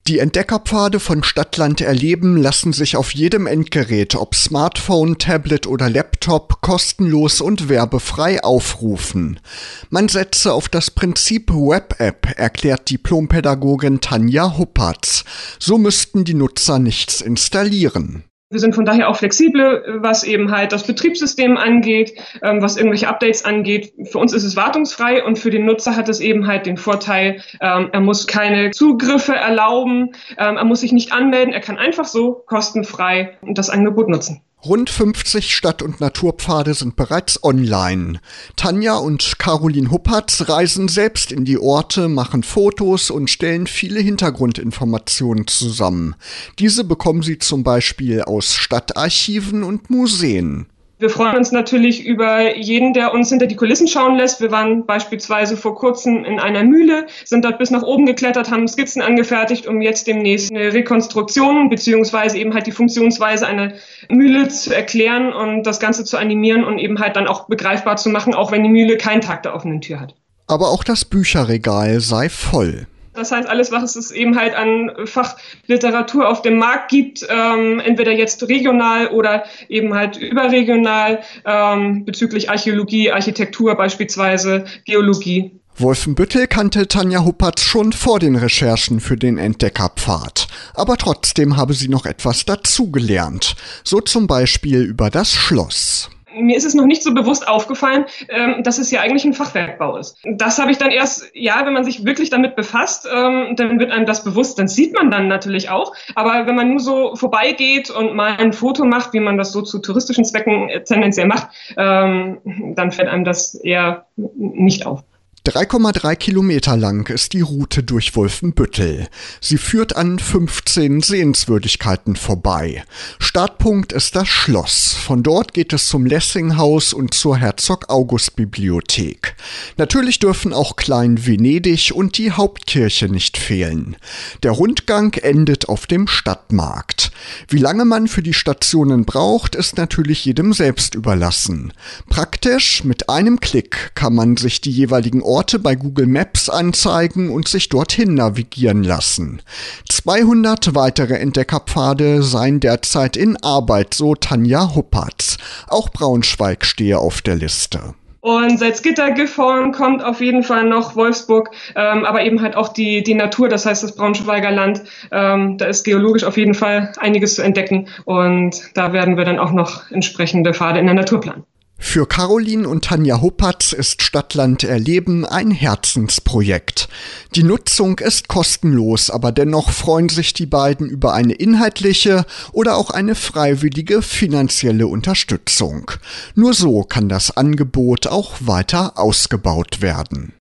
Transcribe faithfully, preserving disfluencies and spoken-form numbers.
Die Entdeckerpfade von Stadtland Erleben lassen sich auf jedem Endgerät, ob Smartphone, Tablet oder Laptop, kostenlos und werbefrei aufrufen. Man setze auf das Prinzip Web-App, erklärt Diplompädagogin Tanja Huppertz. So müssten die Nutzer nichts installieren. Wir sind von daher auch flexibel, was eben halt das Betriebssystem angeht, was irgendwelche Updates angeht. Für uns ist es wartungsfrei und für den Nutzer hat es eben halt den Vorteil, er muss keine Zugriffe erlauben, er muss sich nicht anmelden, er kann einfach so kostenfrei das Angebot nutzen. Rund fünfzig Stadt- und Naturpfade sind bereits online. Tanja und Caroline Huppertz reisen selbst in die Orte, machen Fotos und stellen viele Hintergrundinformationen zusammen. Diese bekommen sie zum Beispiel aus Stadtarchiven und Museen. Wir freuen uns natürlich über jeden, der uns hinter die Kulissen schauen lässt. Wir waren beispielsweise vor kurzem in einer Mühle, sind dort bis nach oben geklettert, haben Skizzen angefertigt, um jetzt demnächst eine Rekonstruktion beziehungsweise eben halt die Funktionsweise einer Mühle zu erklären und das Ganze zu animieren und eben halt dann auch begreifbar zu machen, auch wenn die Mühle keinen Tag der offenen Tür hat. Aber auch das Bücherregal sei voll. Das heißt, alles, was es eben halt an Fachliteratur auf dem Markt gibt, ähm, entweder jetzt regional oder eben halt überregional, ähm, bezüglich Archäologie, Architektur beispielsweise, Geologie. Wolfenbüttel kannte Tanja Huppertz schon vor den Recherchen für den Entdeckerpfad. Aber trotzdem habe sie noch etwas dazugelernt. So zum Beispiel über das Schloss. Mir ist es noch nicht so bewusst aufgefallen, ähm, dass es ja eigentlich ein Fachwerkbau ist. Das habe ich dann erst, ja, wenn man sich wirklich damit befasst, ähm, dann wird einem das bewusst, dann sieht man dann natürlich auch. Aber wenn man nur so vorbeigeht und mal ein Foto macht, wie man das so zu touristischen Zwecken tendenziell macht, ähm, dann fällt einem das eher nicht auf. drei Komma drei Kilometer lang ist die Route durch Wolfenbüttel. Sie führt an fünfzehn Sehenswürdigkeiten vorbei. Startpunkt ist das Schloss. Von dort geht es zum Lessinghaus und zur Herzog-August-Bibliothek. Natürlich dürfen auch Klein-Venedig und die Hauptkirche nicht fehlen. Der Rundgang endet auf dem Stadtmarkt. Wie lange man für die Stationen braucht, ist natürlich jedem selbst überlassen. Praktisch, mit einem Klick kann man sich die jeweiligen Orte Orte bei Google Maps anzeigen und sich dorthin navigieren lassen. zweihundert weitere Entdeckerpfade seien derzeit in Arbeit, so Tanja Huppertz. Auch Braunschweig stehe auf der Liste. Und Salzgitter, Gifhorn kommt auf jeden Fall noch, Wolfsburg, ähm, aber eben halt auch die, die Natur, das heißt das Braunschweiger Land. Ähm, da ist geologisch auf jeden Fall einiges zu entdecken und da werden wir dann auch noch entsprechende Pfade in der Natur planen. Für Caroline und Tanja Huppertz ist Stadtland Erleben ein Herzensprojekt. Die Nutzung ist kostenlos, aber dennoch freuen sich die beiden über eine inhaltliche oder auch eine freiwillige finanzielle Unterstützung. Nur so kann das Angebot auch weiter ausgebaut werden.